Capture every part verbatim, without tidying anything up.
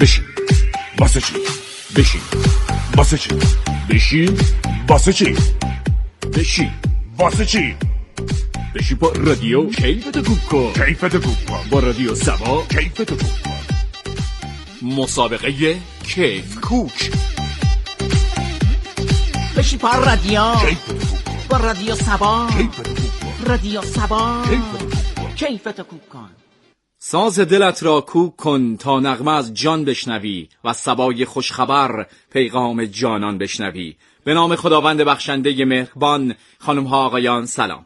بشین. واسه چی؟ بشین. واسه چی؟ بشین. واسه چی؟ بشین. واسه چی؟ بشین با رادیو کیفتو گوش کن. کیفتو گوش کن. با رادیو سبا کیفتو گوش کن. مسابقه کیف کوک. بشین با رادیو کیفتو گوش کن. با رادیو سبا کیفتو گوش کن. رادیو سبا کیفتو گوش کن. کیفتو کوک کن. ساز دلت را کوک کن تا نغمه از جان بشنوی و صبای خوشخبر پیغام جانان بشنوی. به نام خداوند بخشنده مهربان. خانم ها آقایان سلام.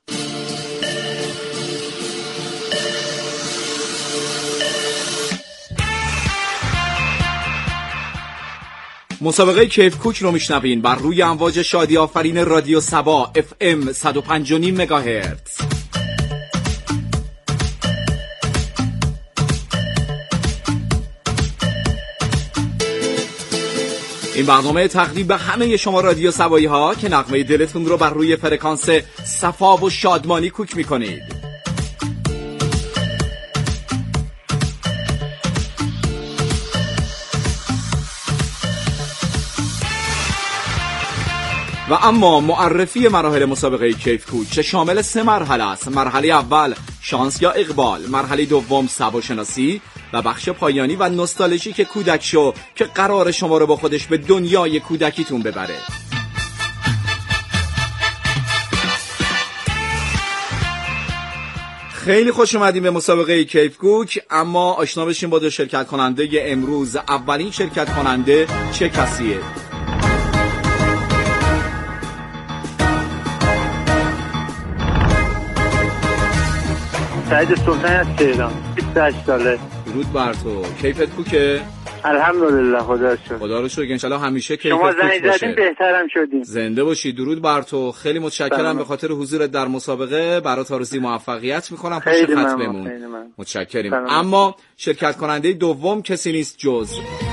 مسابقه کیف کوک رو میشنوین بر روی امواج شادی آفرین رادیو سبا اف ام صد و پنج و نیم مگاهرتز. این برنامه تقدیم به همه شما رادیو سبایی ها که نغمه دلتون رو بر روی فرکانس صفا و شادمانی کوک میکنید. و اما معرفی مراحل مسابقه کیف کوک که شامل سه مرحله است. مرحله اول شانس یا اقبال، مرحله دوم سبا شناسی و بخش پایانی و نوستالژیک کودک شو که قرار شما رو با خودش به دنیای کودکیتون ببره. خیلی خوش اومدیم به مسابقه کیف کوک. اما آشنا بشیم با دو شرکت کننده امروز. اولین شرکت کننده چه کسیه؟ سعید سلطانی از تهران، بیست و هشت ساله. درود بر تو. کیفت کوکه؟ الحمدلله خدا رو شکر. خدا رو شکر. انشالله همیشه کیفت شما کوک باشه. شما زنگ زدین بهترم شدین. زنده باشی. درود بر تو. خیلی متشکرم به خاطر حضورت در مسابقه. برات آرزوی موفقیت میکنم. پشت خط بمون. متشکریم. اما شرکت کننده دوم کسی نیست جز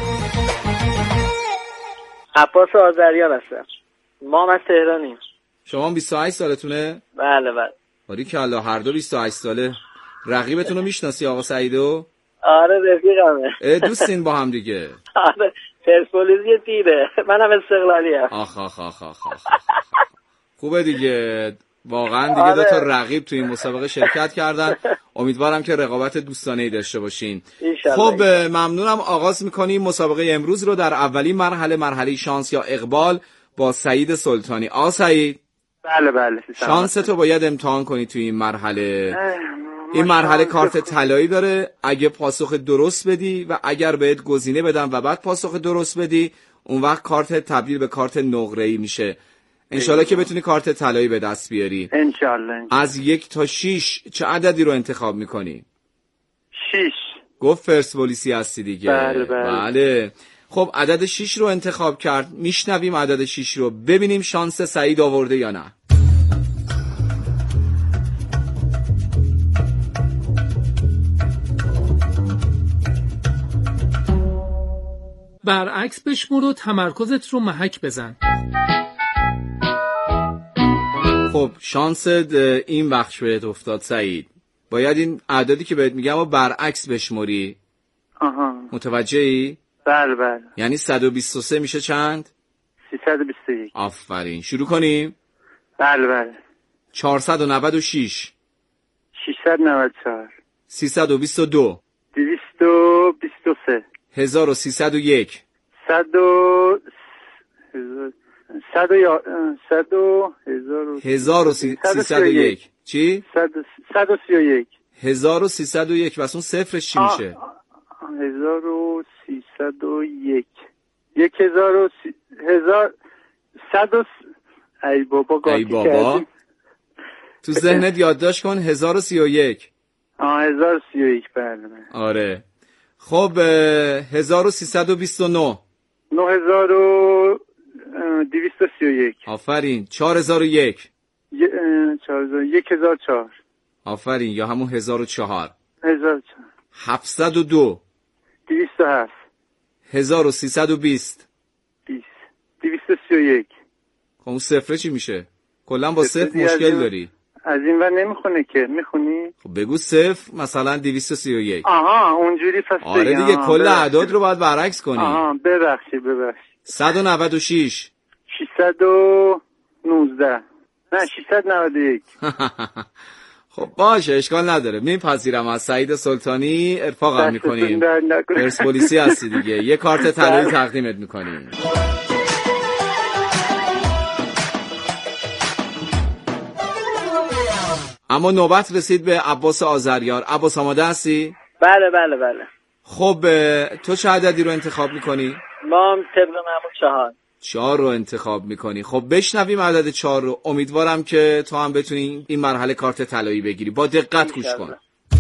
عباس آذریان هستم. ما هم از تهرانیم. شما بیست و هشت سالتونه؟ بله بله. باریکلا، هر دو بیست و هشت ساله. رقیبتون رو میشناسی آقا سعیدو؟ آره رفیقمه. دوستین با هم دیگه؟ آره پرسپولیس تیره. منم استقلالیم. آخ آخ آخ آخ آخ. خوبه دیگه. واقعا دیگه آره. دو تا رقیب تو این مسابقه شرکت کردن. امیدوارم که رقابت دوستانه‌ای داشته باشین. خب ممنونم. آغاز می‌کنیم مسابقه امروز رو. در اولین مرحله، مرحله شانس یا اقبال، با سعید سلطانی. آ سعید. بله بله. شانس تو باید امتحان کنی تو این مرحله. این مرحله کارت طلایی داره. اگه پاسخ درست بدی و اگر بهت گزینه بدم و بعد پاسخ درست بدی، اون وقت کارت تبدیل به کارت نقره‌ای میشه. انشالله که بتونی کارت طلایی به دست بیاری. انشالله. از یک تا شیش چه عددی رو انتخاب میکنی؟ شیش. گفت پرسپولیسی هستی دیگه. بله بله. بله. خب عدد شیش رو انتخاب کرد. میشنویم عدد شیش رو، ببینیم شانس سعید آورده یا نه. برعکس بشمر و تمرکزت رو محک بزن. خب شانست این بخش بهت افتاد سعید. باید این اعدادی که بهت میگم و برعکس بشمری. آها. متوجهی؟ بله بله. یعنی صد و بیست و سه میشه چند؟ سیصد و بیست و یک. آفرین. شروع کنیم؟ بله بله. چهارصد و نود و شش. ششصد و نود و چهار. سیصد و بیست و دو. دویست و بیست و سه. هزار و سیصد و یک. صد و صد و یا صد و هزار و سیصد و یک. چی؟ صد و سی و یک. هزار و سیصد و یک. بس اون صفرش چی میشه؟ هزار و سیصد و یک. یک هزار و سی... هزار صد و ای بابا گاتی ای بابا کردیم. تو ذهنت یادداشت کن هزار و سی و یک. آه هزار و سی و یک. بله. آره. خب هزار و سیصد و بیست و نه. نه هزار و دویست و سی و یک. آفرین. چهار هزار و یک. یک هزار و چهار. آفرین. یا همون هزار و چهار. هزار و چهار. هفتصد و دو. دویست و هفت. هزار و سیصد و بیست. بیست. دویست و سی و یک. خب اون صفره چی میشه؟ کلا با صفر مشکل داری. از این ور نمیخونه که میخونی؟ خب بگو صفر مثلا دویست و سی و یک. آها اونجوری پس آره بگم. دیگه کل اعداد رو باید برعکس کنی. آها ببخشید ببخشید. صد و نود و شش. ششصد و نوزده. نه ششصد و نود و یک. خب باشه اشکال نداره. میپذیرم از سعید سلطانی ارفاقم میکنیم. پرسپولیسی هستی دیگه. یه کارت طلایی تقدیمت میکنیم. اما نوبت رسید به عباس آذریار. عباس آماده هستی؟ بله بله بله. خب تو چه عددی رو انتخاب میکنی؟ ما هم طبق معمول چهار. چهار رو انتخاب میکنی. خب بشنویم عدد چهار رو. امیدوارم که تو هم بتونی این مرحله کارت طلایی بگیری. با دقت گوش کن.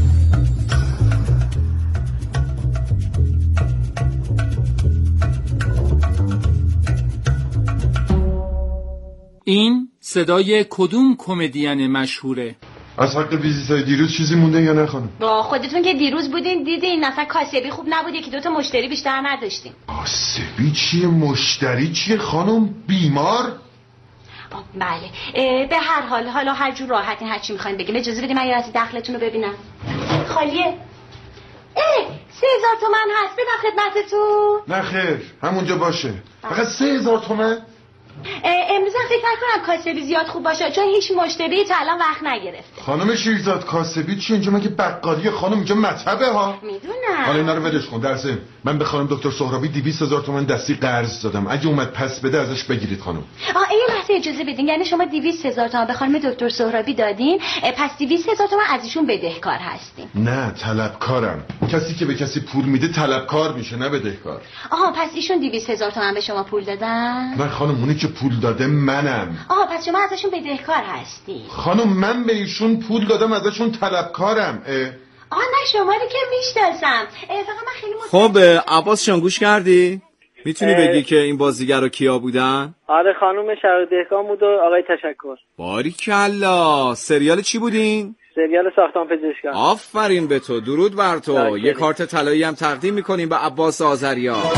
این صدای کدوم کمدین مشهوره؟ از حق ویزیتای دیروز چیزی مونده یا نه خانم؟ با خودتون که دیروز بودین دیدین مثلا کاسبی خوب نبود، یکی دوتا مشتری بیشتر نداشتیم. کاسبی چیه؟ مشتری چیه خانم؟ بیمار؟ بله به هر حال حالا هر جور راحتین هر چی میخواین بگیم. اجازه بدید من یه از دخلتون رو ببینم. خالیه؟ اه سه هزار تومن هست بدم خدمتتون. نه خیر همونجا باشه. فقط سه هزار تومن؟ امروز هم فکر نکنم کاسبی زیاد خوب باشه چون هیچ مشتری تا الان وقت نگرفته. خانم شیرزاد کاسبی چی؟ اینجا مگه بقالی خانم؟ اینجا مطبه ها. میدونم. حالا اینا رو ولش کن. در ضمن من به خانم دکتر سهرابی دویست هزار تومان دستی قرض دادم. اگه اومد پس بده ازش بگیرید خانم. آ این لحظه اجازه بدین. یعنی شما دویست هزار تومان به خانم دکتر سهرابی دادین پس دویست هزار تومان از ایشون بدهکار هستین؟ نه طلبکارم. کسی که به کسی پول میده طلبکار میشه نه بدهکار. آها پس ایشون دویست هزار تومان به شما پول دادن؟ نه خانم اونی که پول داده منم. آها پس شما ازشون بدهکار هستی. خانم من به ایشون پول دادم ازشون طلبکارم. آها نه شما رو که میشناسم. فقط من خیلی خب عباس جان گوش کردی؟ میتونی بگی که این بازیگرا کیا بودن؟ آره خانم شهر دهقان بود و آقای تشکر. باریکلا. سریال چی بودین؟ سریال ساختمان پزشکان. آفرین به تو. درود بر تو. یه کارت طلایی هم تقدیم میکنیم به عباس آذریار.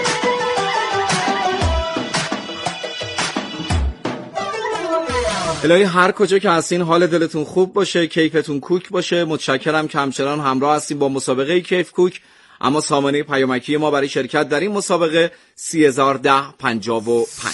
الهی هر کجا که هستین حال دلتون خوب باشه، کیفتون کوک باشه. متشکرم که همچنان همراه هستین با مسابقه کیف کوک. اما سامانه پیامکی ما برای شرکت در این مسابقه سی هزار و ده پنجاه و پنج.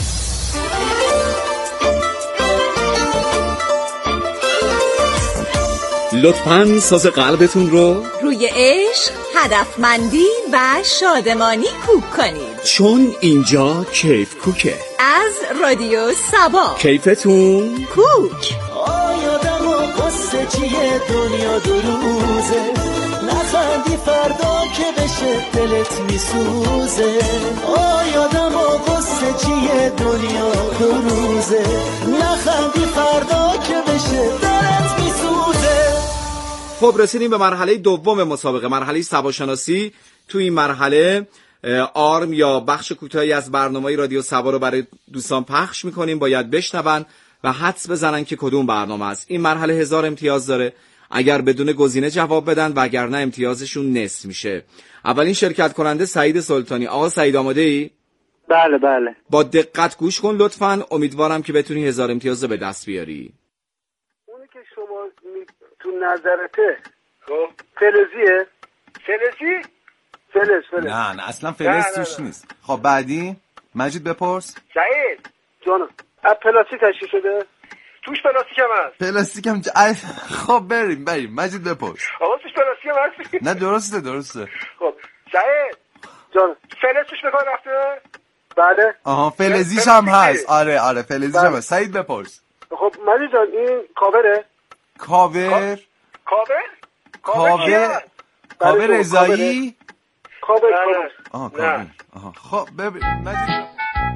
لطفاً ساز قلبتون رو روی عشق، هدفمندی و شادمانی کوک کنید، چون اینجا کیف کوکه. از رادیو سبا. کیفتون کوک. آیادم و قصه چیه دنیا دو روزه، نخندی فردا که بشه دلت میسوزه. آیادم و قصه چیه دنیا دو روزه، نخندی فردا که بشه دلت میسوزه. خب رسیدیم به مرحله دوم مسابقه، مرحله سباشناسی. تو این مرحله آرم یا بخش کوتاهی از برنامه رادیو سبا رو برای دوستان پخش میکنیم. باید بشنون و حدس بزنن که کدوم برنامه است. این مرحله هزار امتیاز داره اگر بدون گزینه جواب بدن و اگر نه امتیازشون نصف میشه. اولین شرکت کننده سعید سلطانی. آقا سعید آماده ای؟ بله بله. با دقت گوش کن لطفاً. امیدوارم که بتونی هزار امتیاز به دست بیاری. اونی که شما می... تو نظرته خب فلزیه؟ فلزی؟ فلز فلز. نه نه اصلا فلز توش نیست. خب بعدی مجید بپرس. سعید جانم از پلاستیک تشکیل شده؟ توش پلاستیک هم هست. پلاستیک هم ج... خب بریم بریم مجید بپرس. آقا توش پلاستیک هم هست. نه درسته درسته. خب سعید جانم فلز توش به کار رفته؟ بله. آها فلزیش هم هست. آره آره فلزیش هم هست. سعید بپرس. خب مجید جان این کاوره؟ کاور؟ کاور؟ کاور؟ کاور رضایی؟ کاور کاور. آها کاور. آها خب ببین مجید.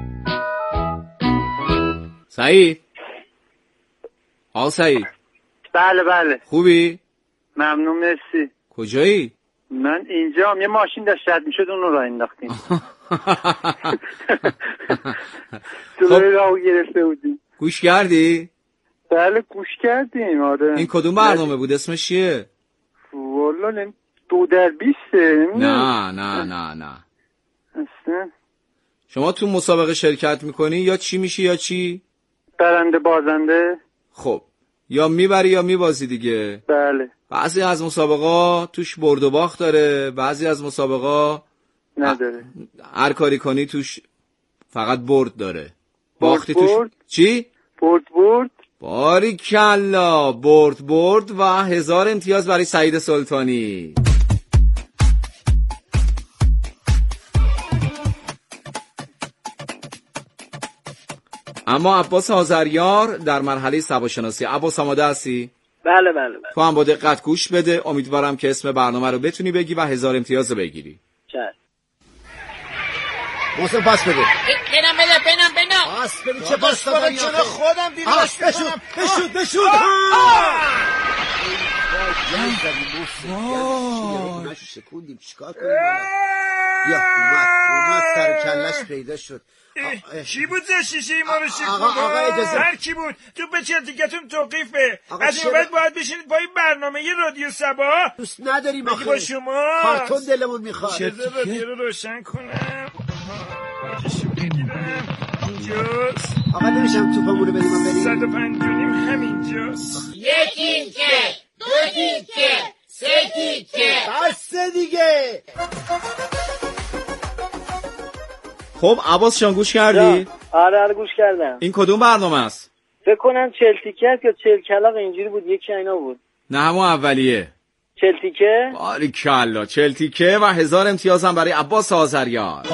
سعید. آقا سعید. بله بله. خوبی؟ ممنون مرسی. کجایی؟ من اینجام. یه ماشین داشت رد میشد اون رو راه انداختیم. جلوی راهو گرفته بودیم. گوش کردی؟ بله گوش کردیم. آره. این کدوم برنامه بود؟ اسمش چیه؟ والا دو در بیسته. نه نه نه نه. اصلا شما تو مسابقه شرکت میکنی یا چی میشی یا چی؟ برنده بازنده. خب یا میبری یا میبازی دیگه. بله. بعضی از مسابقه توش برد و باخت داره، بعضی از مسابقه نداره. هر کاری کنی توش فقط برد داره. باختی برد توش برد. چی؟ برد برد. باریکلا، برد برد و هزار امتیاز برای سعید سلطانی. اما عباس آذریار در مرحله سوادشناسی. عباس آماده هستی؟ بله بله بله. تو هم با دقت گوش بده، امیدوارم که اسم برنامه رو بتونی بگی و هزار امتیاز رو بگیری. چشم. محسن پاس بده. بنام بده بنام بنام. پاس بده. چه پاس دادن؟ چرا خودم دیدمش بشود بشود بشود. وای شکوندیم چیکار کنیم؟ یا اومد اومد سر کلش پیدا شد. کی بود زیر شیشه ما رو شکوند؟ آقا آقا اجازه. هر کی بود تو به چرتیکتون توقیفه. از این بعد باید بشینید با این برنامه یه رادیو سبا. دوست نداریم آخه با شما کارتون دلمون میخواد. چرا رادیو رو روشن کنم؟ اینجاست. آقا نمیشم توپمون رو بدیم من بریم. صد و پنجونیم همینجاست. یکی که دو تیکه سه تیکه. بس دیگه. خب عباس جان گوش کردی؟ آره آره گوش کردم. این کدوم برنامه است؟ فکر کنم چهل تیکه یا چهل کلاغ اینجوری بود، یکی اینا بود. نه همون اولیه. چهل تیکه؟ باریکلا، چهل تیکه و هزار امتیاز هم برای عباس آذریار.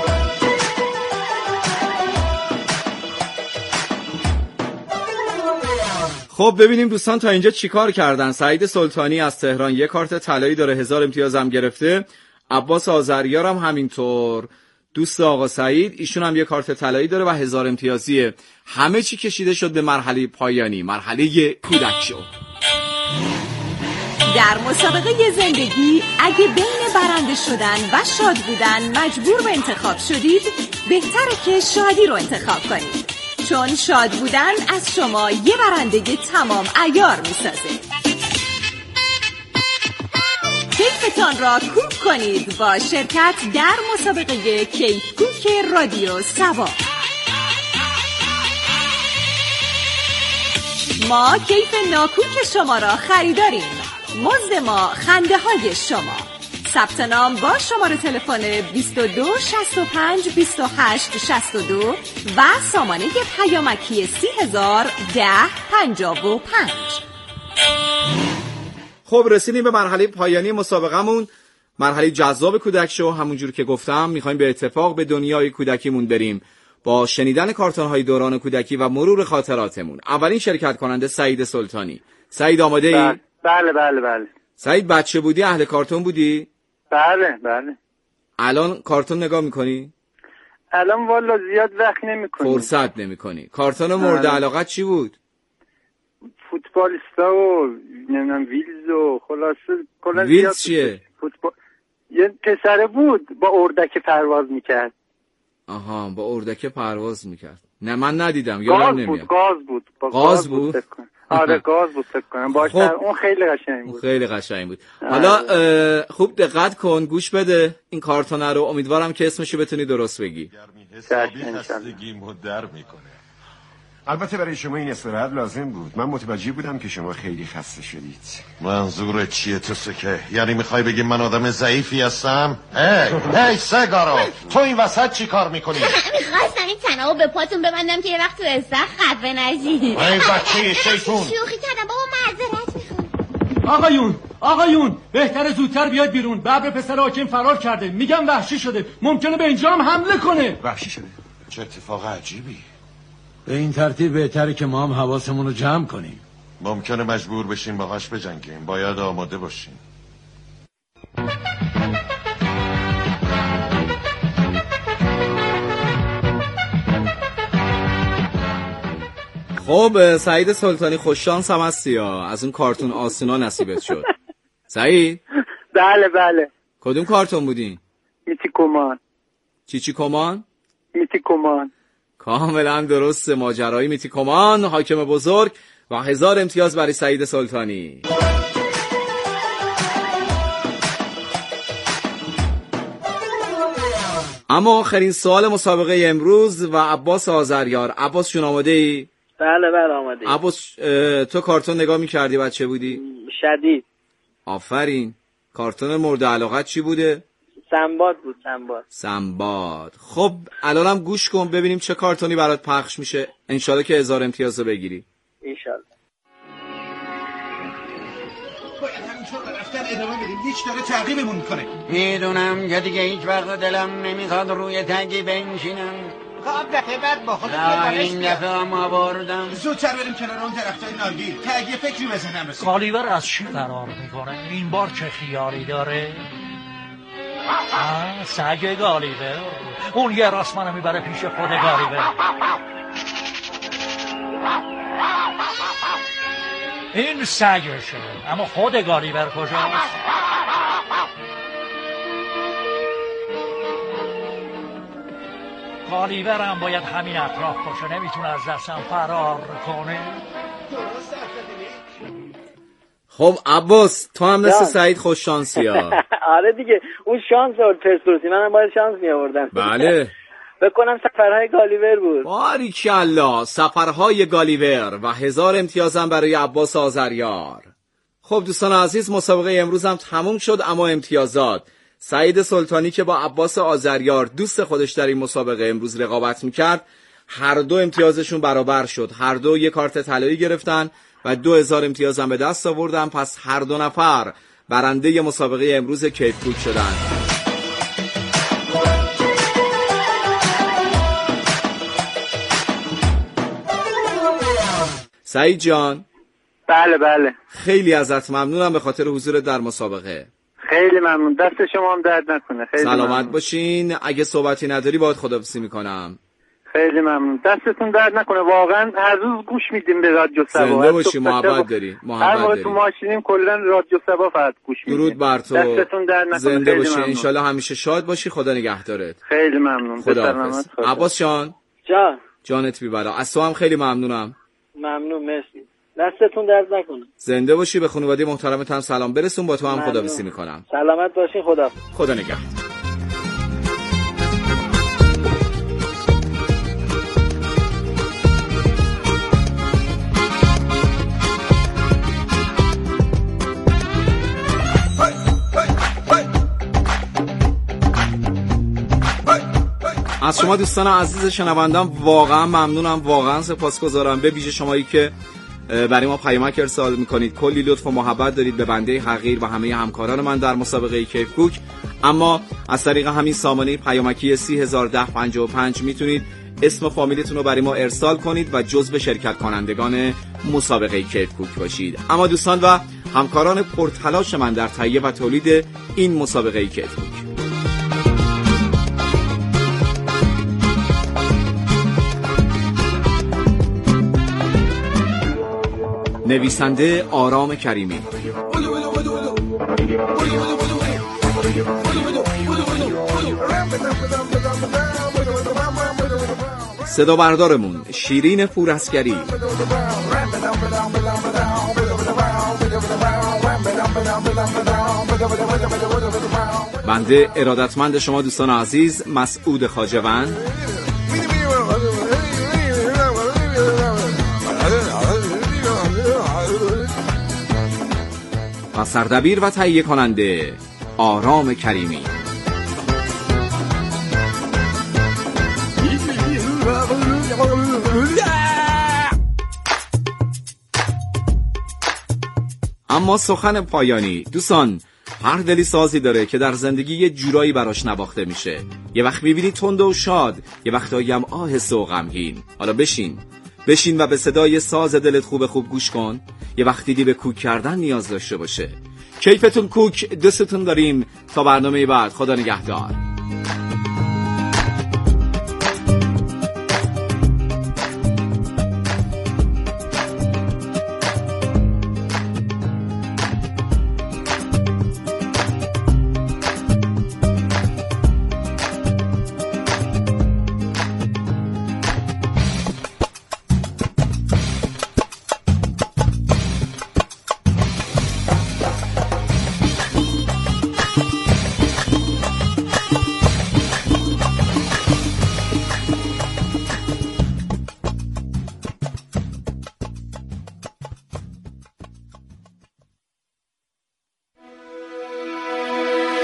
خب ببینیم دوستان تا اینجا چیکار کردن. سعید سلطانی از تهران یک کارت طلایی داره، هزار امتیاز هم گرفته. عباس آذریار هم همینطور. دوست آقا سعید ایشون هم یک کارت طلایی داره و هزار امتیازیه. همه چی کشیده شد به مرحله پایانی، مرحله کودک شو. در مسابقه زندگی اگه بین برنده شدن و شاد بودن مجبور به انتخاب شدید، بهتره که شادی رو انتخاب کنید، چون شاد بودن از شما یه برندگی تمام عیار میسازه. کیفتان را کوک کنید با شرکت در مسابقه کیف کوک رادیو سبا. ما کیف ناکوک شما را خریداریم. مزد ما خنده های شما. ثبت نام با شماره تلفن بیست و دو شصت و پنج بیست و هشت شصت و دو و سامانه پیامکی سی هزار ده پنجاه و پنج. خب رسیدیم به مرحله پایانی مسابقهمون، مرحله جذاب کودک شو. همونجور که گفتم میخوایم به اتفاق به دنیای کودکیمون بریم با شنیدن کارتون‌های دوران کودکی و مرور خاطراتمون. اولین شرکت کننده سعید سلطانی. سعید آماده ای؟ بله بله بله, بله. سعید بچه بودی اهل کارتون بودی؟ بله بله. الان کارتون نگاه میکنی؟ الان والا زیاد وقت نمیکنی. فرصت نمیکنی. کارتون مورد علاقت چی بود؟ فوتبالیستا و نمیدونم ویلز و خلاصه کلا ویلز چیه؟ فوتبال. یه پسره بود با اردک پرواز میکرد. آها با اردک پرواز میکرد. نه من ندیدم یادم نمیاد. بود گاز بود با گاز, گاز بود, بود آره گاز بود فکر کنم باشه. خب. اون خیلی قشنگ بود. خیلی قشنگ بود. حالا خوب دقت کن، گوش بده این کارتون رو، امیدوارم که اسمشو بتونی درست بگی. خستگیمو در میکنه. البته برای شما این استراحت لازم بود. من متوجه بودم که شما خیلی خسته شدید. منظور چیه تو سکه؟ یعنی میخوای بگی من آدم ضعیفی هستم؟ هی هی سگارو تو این وسط چی کار میکنی؟ میخواستم این تنابو به پاتون ببندم که یه وقت تو استخ خفه نشید. ای بچه شیطون شوخی کردم بابا، معذرت میخوام. آقایون آقایون بهتره زودتر بیاید بیرون. ببر پسر حاکم فرار کرده، میگم وحشی شده، ممکنه به اینجا هم حمله کنه. وحشی شده؟ چه اتفاق عجیبی. به این ترتیب بهتره که ما هم حواسمون رو جمع کنیم. ممکنه مجبور بشیم باهاش بجنگیم، باید آماده باشیم. خب سعید سلطانی خوش شانس هم هستی ها، از اون کارتون آسونا نصیبت شد. سعید؟ بله بله. کدوم کارتون بودین؟ میتی کمان. چی چی کمان؟ میتی کمان. کاملا درست، ماجرای میتی کمان، حاکم بزرگ و هزار امتیاز برای سعید سلطانی. اما آخرین سوال مسابقه امروز و عباس آذریار. عباس جون آماده ای؟ بله بله آماده. عباس تو کارتون نگاه میکردی بچه بودی؟ شدید. آفرین. کارتون مورد علاقت چی بوده؟ سنباد بود. سنباد. سنباد. خب الانم گوش کن ببینیم چه کارتونی برات پخش میشه. انشالله که هزار امتیاز رو بگیری. انشالله. باید همینطور به رفتن ادامه بدیم. هیچ داره تعقیبمون میکنه. میدونم که دیگه هیچ وقت دلم نمیخواد روی تنگی بنشینم. خب دفعه بعد با خودت نه این دفعه هم آوردم. زودتر بریم کنار اون درختای نارگیل که اگه فکری بزنم رسید. گالیور از چی فرار میکنه؟ این بار چه خیالی داره؟ آه سگ گالیور. اون یه راست منو میبره پیش خود گالیور. این سگشه اما خود گالیور کجاست؟ گالیور هم باید همین اطراف باشه. نمیتونه از دستم فرار کنه. خب عباس تو هم مثل سعید خوش شانسی ها. آره دیگه اون شانس آورد پرسپولیس، منم باید شانس می آوردم. بله. بکنم سفرهای گالیور بود. باریکالله سفرهای گالیور و هزار امتیازم برای عباس آذریار. خب دوستان عزیز مسابقه امروز هم تموم شد اما امتیازات سعید سلطانی که با عباس آذریار دوست خودش در این مسابقه امروز رقابت میکرد هر دو امتیازشون برابر شد. هر دو یک کارت طلایی گرفتن و دو هزار امتیاز هم به دست آوردن. پس هر دو نفر برنده مسابقه امروز کیف کوک شدن. سعید جان. بله بله. خیلی ازت ممنونم به خاطر حضورت در مسابقه. خیلی ممنون. دست شما هم درد نکنه. خیلی سلامت ممنون. باشین. اگه صحبتی نداری باید خداحافظی میکنم. خیلی ممنون. دستتون درد نکنه. واقعا هر روز گوش میدیم به رادیو سبا. زنده باشی. محبت داری. محبت داری. هر داری. تو ماشینیم کلا رادیو سبا فقط گوش میدیم. درود بر تو. دستتون درد نکنه. زنده باشی. ان شاءالله همیشه شاد باشی. خدا نگهدارت. خیلی ممنون. خداحافظ. عباس جان. جان. جانت بی بلا. از تو هم خیلی ممنونم. ممنون مرسی. دستتون درد نکنه. زنده باشی. به خانواده محترمت هم سلام برسون. با تو هم خداحافظی میکنم. سلامت باشین. خدا. خدا نگهدار. از شما دوستان عزیز شنوندم واقعا ممنونم، واقعا سپاسگزارم، به ویژه شمایی که برای ما پیامک ارسال میکنید. کلی لطف و محبت دارید به بنده حقیر و همه همکاران من در مسابقه کیف کوک. اما از طریق همین سامانه پیامکی سی هزار و ده پنجاه و پنج میتونید اسم و فامیلتون رو برای ما ارسال کنید و جزو شرکت کنندگان مسابقه کیف کوک باشید. اما دوستان و همکاران پرتلاش من در تهیه و تولید این مسابقه کیف کوک، نویسنده آرام کریمی، صدا بردارمون شیرین پورعسکری، بنده ارادتمند شما دوستان عزیز مسعود خواجه‌وند و سردبیر و تهیه کننده آرام کریمی. اما سخن پایانی دوستان، هر دلی سازی داره که در زندگی یه جورایی براش نواخته میشه. یه وقت میبینی تند و شاد، یه وقتایی هم آهسته و غمگین. حالا بشین بشین و به صدای ساز دلت خوب خوب گوش کن. یه وقت دیدی به کوک کردن نیاز داشته باشه. کیفتون کوک، دوستتون داریم. تا برنامه بعد، خدا نگهدار.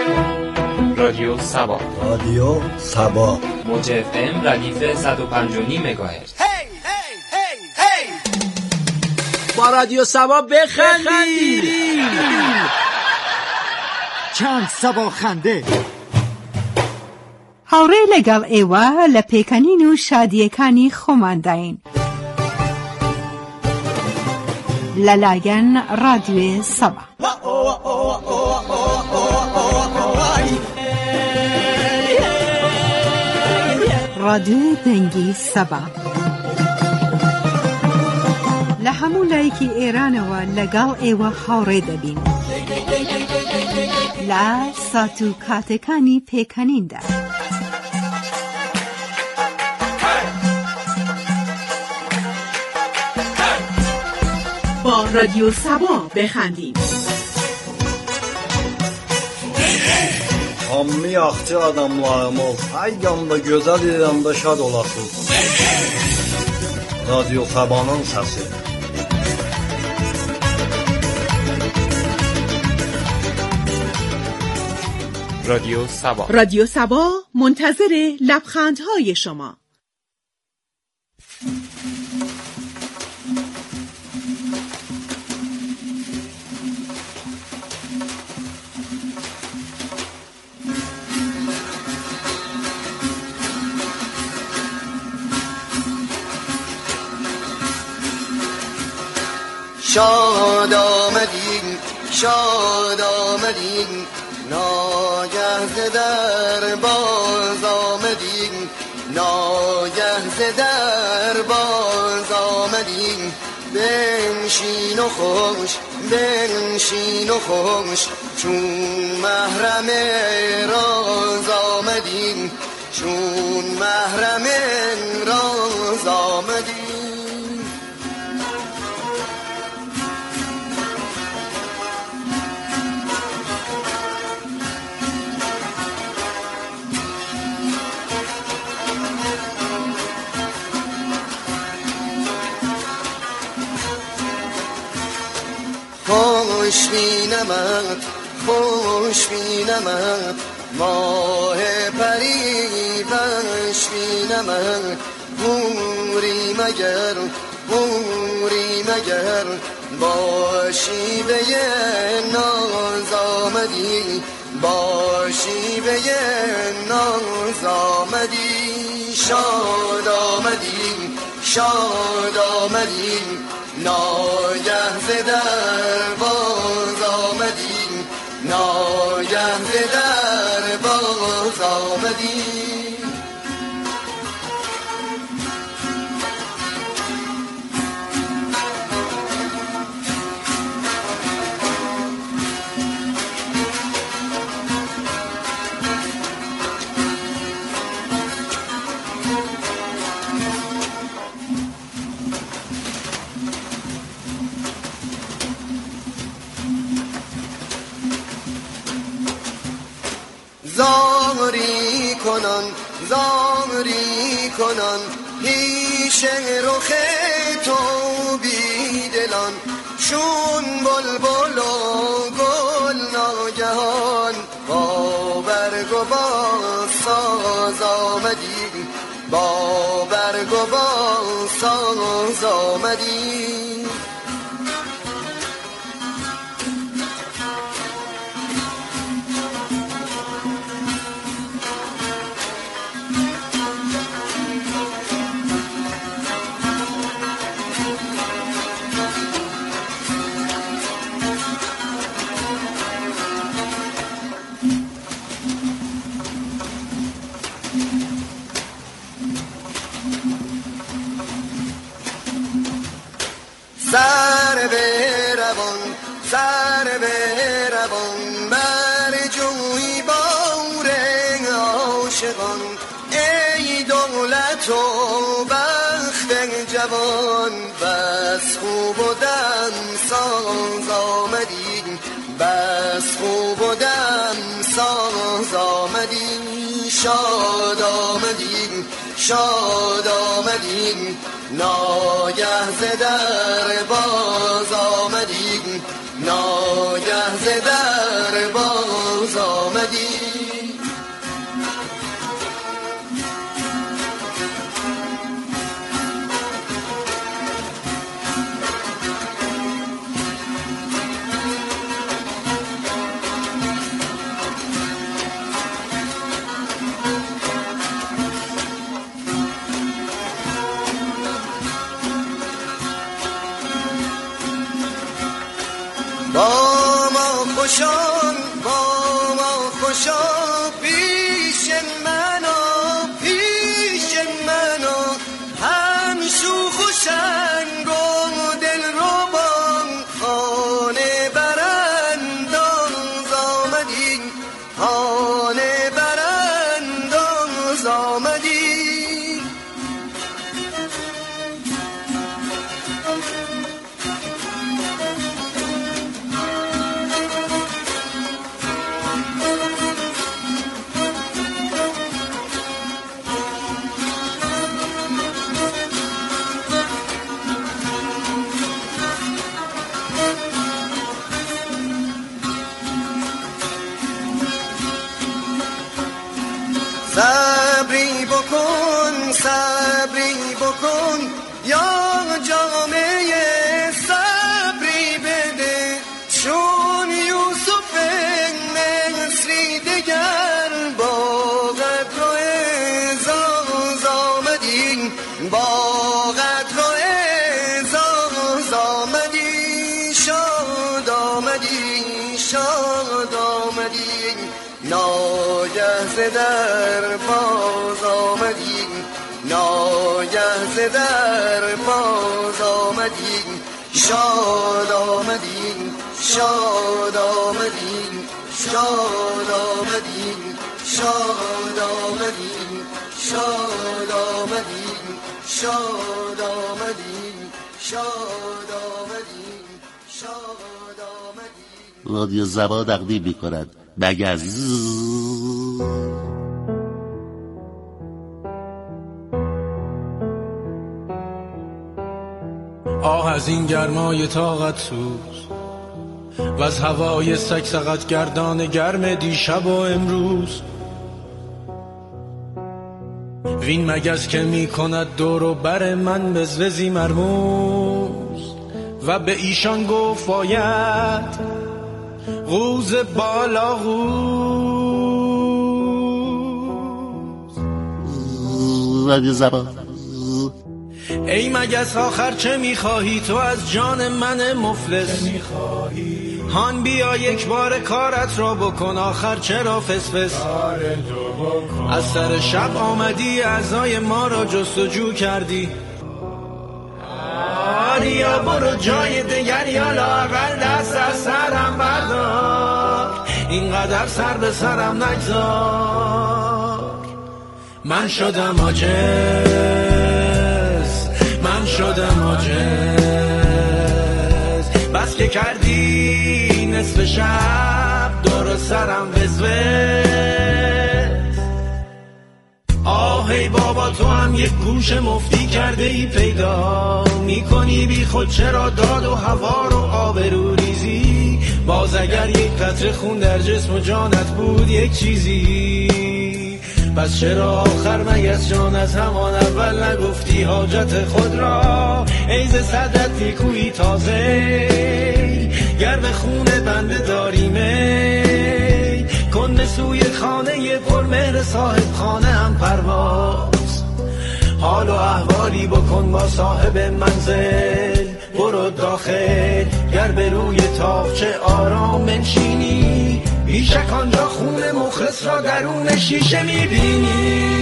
رادیو سبا، رادیو سبا، موج اف ام ردیف صد و پنج و نیم مگاهرتز. با رادیو سبا بخندید. چند سبا خنده. هاوڕێ لەگەڵ ئێوە لە پێکەنین و شادیەکانی خۆمانداین لەلایەن ڕادیۆی سەبا. ڕادیۆی دەنگی سەبا لە هەموو لایەکی ئێرانەوە لەگەڵ ئێوە هاوڕێ دەبین لە سات و کاتەکانی پێکەنیندا. با رادیو سبا بخندید. Hammi yaxşı adamlarımız, hər yanda gözəl İranda şad olasınız. Radyo Saba'nın səsi. رادیو سبا. رادیو سبا منتظر لبخندهای شما. شاد آمدین شاد آمدین ناگه ز در باز آمدین ناگه ز در باز آمدین بنشین و خوش بنشین و خوش چون محرم راز آمدین چون محرم راز آمدین. خوش بینمت خوش بینمت ماه پری بش بینمت حوری مگر حوری مگر باشی به ناز آمدی باشی به ناز آمدی. شاد آمدی شاد آمدی ناگه ز در باز آمدیم ناگه ز در باز آمدیم. زاری کنن زاری کنن پیش رخ تو بیدلان شون بلبل و گل ناگهان با برگ و با ساز آمدی با برگ و با ساز آمدی. سر به روان سر به روان بر جوی بار عاشقان ای دولت و بخت جوان بس خوب و دم ساز آمدی بس خوب و دم ساز آمدی. شاد آمدی شاد آمدی ناگه ز در باز آمدی ناگه ز در باز آمدی. با ما خوشان با ما خوشان پیش منو پیش منو هم شوخ و شنگ و دل رو با خانه برانداز آمدی خانه برانداز آمدی. صبری بکن صبری بکن یا جامعه صبری بده چون یوسف مصری دگر با قدر و اعزاز آمدی با قدر و اعزاز آمدی. شاد آمدی شاد آمدی ناگه ز در باز آمدی ناگه ز در باز آمدی. شاد آمدی شاد آمدی شاد آمدی شاد آمدی شاد آمدی شاد آمدی شاد آمدی شاد آمدی. رادیو زبا تقدیم می‌کند بگز. آه از این گرمای طاقت سوز و از هوای سکسقت گردان گرم دیشب و امروز. وین مگس که می کند دور و بر من بزوزی مرموز و به ایشان گفت باید غوز بالا غوز. رادیو زبان. ای مگس آخر چه میخواهی تو از جان من مفلس؟ هان بیا یک بار کارت را بکن آخر چرا فسفس؟ از سر شب آمدی اعضای ما را جستجو کردی. یا برو جای دگر یا لااقل دست از سرم بردار اینقدر سر به سرم نگذار. من شدم عاجز من شدم عاجز بس که کردی نصف شب دور سرم وزوز. آه ای بابا تو هم یک گوش مفتی کرده ای پیدا میکنی بی خود چرا داد و هوا رو آبرو ریزی. باز اگر یک قطره خون در جسم و جانت بود یک چیزی پس چرا آخر مگس جان از همان اول نگفتی حاجت خود را. ای ز صدت نیکویی تازه گر به خون بنده داری می کن به سوی خانه پرمهر صاحب خانه هم پرواز. حال و احوالی بکن با صاحب منزل برو داخل گر به روی تاقچه آرام منشینی بیشک آنجا خون مخلص را درون شیشه میبینی.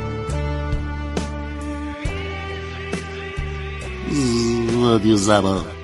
رادیو زبان.